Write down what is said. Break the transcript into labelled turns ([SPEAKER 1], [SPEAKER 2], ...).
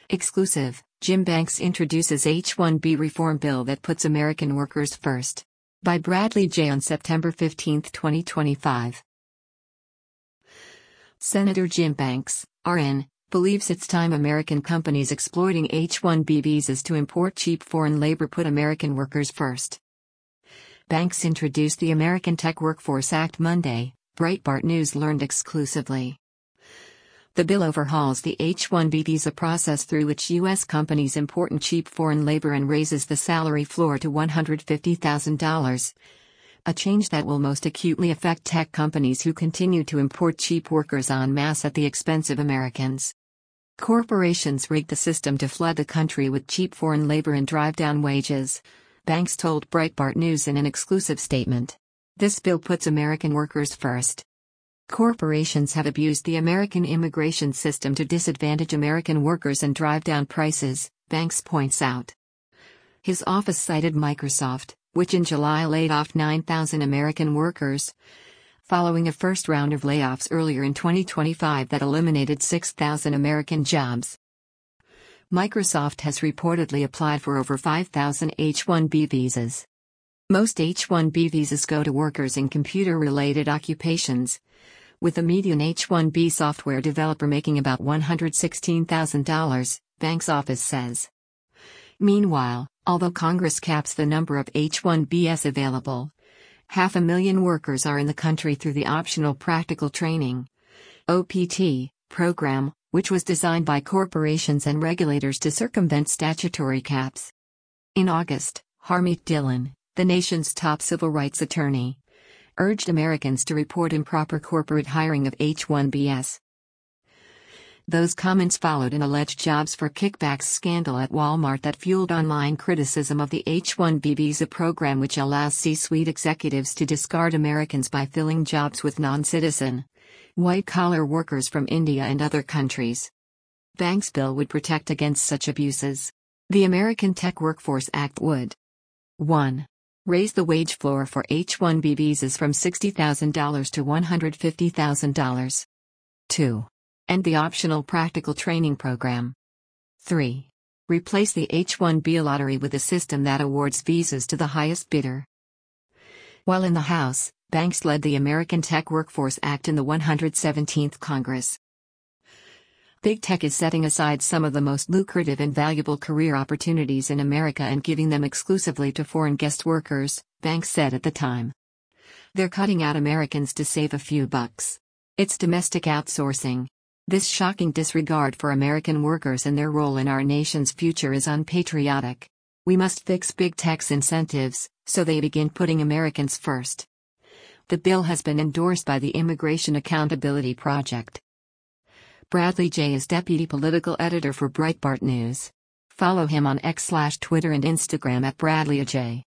[SPEAKER 1] Exclusive, Jim Banks introduces H-1B reform bill that puts American workers first. By Bradley J. on September 15, 2025. Senator Jim Banks, RN, believes it's time American companies exploiting H-1B visas to import cheap foreign labor put American workers first. Banks introduced the American Tech Workforce Act Monday, Breitbart News learned exclusively. The bill overhauls the H-1B visa process through which U.S. companies import cheap foreign labor and raises the salary floor to $150,000. A change that will most acutely affect tech companies who continue to import cheap workers en masse at the expense of Americans. Corporations rig the system to flood the country with cheap foreign labor and drive down wages, Banks told Breitbart News in an exclusive statement. This bill puts American workers first. Corporations have abused the American immigration system to disadvantage American workers and drive down prices, Banks points out. His office cited Microsoft, which in July laid off 9,000 American workers, following a first round of layoffs earlier in 2025 that eliminated 6,000 American jobs. Microsoft has reportedly applied for over 5,000 H-1B visas. Most H-1B visas go to workers in computer-related occupations, with a median H-1B software developer making about $116,000, Banks' office says. Meanwhile, although Congress caps the number of H-1Bs available, 500,000 workers are in the country through the Optional Practical Training (OPT) program, which was designed by corporations and regulators to circumvent statutory caps. In August, Harmeet Dillon, the nation's top civil rights attorney, urged Americans to report improper corporate hiring of H-1Bs. Those comments followed an alleged jobs for kickbacks scandal at Walmart that fueled online criticism of the H-1B visa program, which allows C-suite executives to discard Americans by filling jobs with non-citizen, white-collar workers from India and other countries. Banks' bill would protect against such abuses. The American Tech Workforce Act would 1. Raise the wage floor for H-1B visas from $60,000 to $150,000. 2. End the Optional Practical Training Program. 3. Replace the H-1B lottery with a system that awards visas to the highest bidder. While in the House, Banks led the American Tech Workforce Act in the 117th Congress. Big Tech is setting aside some of the most lucrative and valuable career opportunities in America and giving them exclusively to foreign guest workers, Banks said at the time. They're cutting out Americans to save a few bucks. It's domestic outsourcing. This shocking disregard for American workers and their role in our nation's future is unpatriotic. We must fix Big Tech's incentives, so they begin putting Americans first. The bill has been endorsed by the Immigration Accountability Project. Bradley J. is deputy political editor for Breitbart News. Follow him on X/Twitter and Instagram at BradleyJ.